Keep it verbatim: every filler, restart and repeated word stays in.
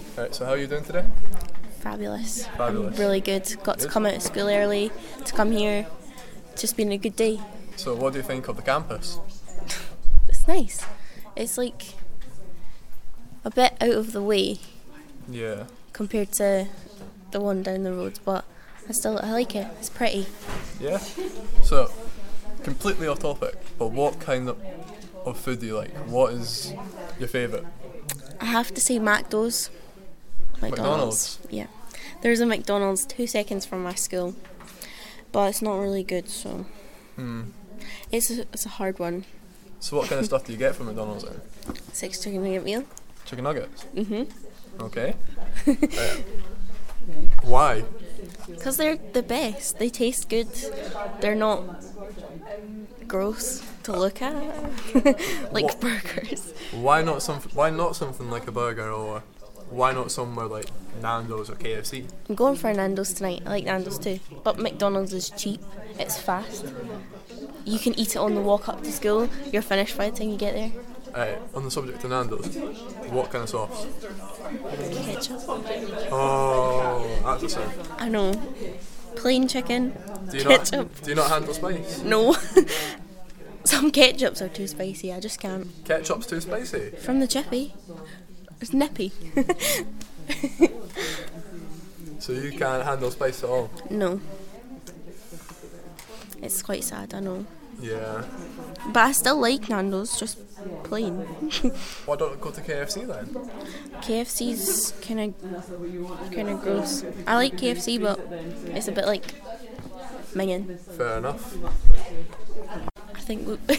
Right, so how are you doing today? Fabulous. Fabulous. I'm really good. Got to Good. come out of school early to come here. Just been a good day. So what do you think of the campus? It's nice. It's like a bit out of the way Yeah. compared to the one down the road, but I still I like it. It's pretty. Yeah? So, completely off topic, but what kind of, of food do you like? What is your favourite? I have to say McDo's. McDonald's? Yeah. There's a McDonald's two seconds from my school, but it's not really good, so Hmm. it's a, it's a hard one. So what kind of stuff do you get from McDonald's then? Six chicken nugget meal. Chicken nuggets? Mhm. Okay. Uh, why? Because they're the best. They taste good. They're not gross to look at, like What? burgers. Why not some? Why not something like a burger, or why not somewhere like Nando's or K F C? I'm going for Nando's tonight. I like Nando's too. But McDonald's is cheap. It's fast. You can eat it on the walk up to school. You're finished by the time you get there. Uh, on the subject of Nando's, what kind of sauce? Ketchup. Oh, that's a sin. I know. Plain chicken. Do you Ketchup. not? Do you not handle spice? No. Some ketchups are too spicy. I just can't. Ketchup's too spicy. From the chippy. It's nippy. So you can't handle spice at all. No. It's quite sad, I know. Yeah. But I still like Nando's, just plain. Why don't you go to K F C then? K F C's kind of kind of gross. I like K F C, but it's a bit like minging. Fair enough. I think we